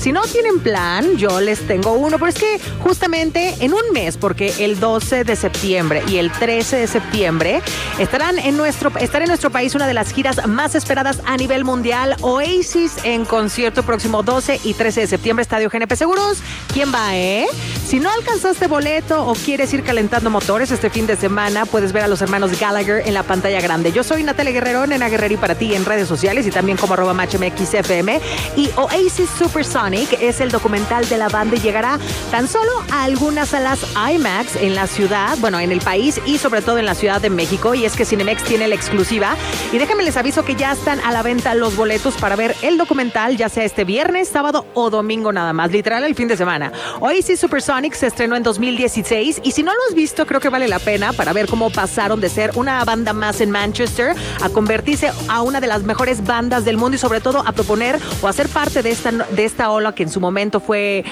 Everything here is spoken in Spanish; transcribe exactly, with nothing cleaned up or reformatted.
Si no tienen plan, yo les tengo uno, pero es que justamente en un mes, porque el doce de septiembre y el trece de septiembre estarán en nuestro, estará en nuestro país una de las giras más esperadas a nivel mundial, Oasis en concierto próximo doce y trece de septiembre, Estadio G N P Seguros. ¿Quién va, eh? Si no alcanzaste boleto o quieres ir calentando motores este fin de semana, puedes ver a los hermanos Gallagher en la pantalla grande. Yo soy Natalia Guerrero, Nena Guerreri para ti en redes sociales y también como arroba match M X F M. Y Oasis Supersonic es el documental de la banda y llegará tan solo a algunas salas IMAX en la ciudad, bueno, en el país y sobre todo en la Ciudad de México. Y es que Cinemex tiene la exclusiva. Y déjenme les aviso que ya están a la venta los boletos para ver el documental, ya sea este viernes, sábado o domingo nada más, literal el fin de semana. Oasis Supersonic se estrenó en dos mil dieciséis y si no lo has visto, creo que vale la pena para ver cómo pasaron de ser una banda más en Manchester a convertirse a una de las mejores bandas del mundo y sobre todo a proponer o a ser parte de esta, de esta ola que en su momento fue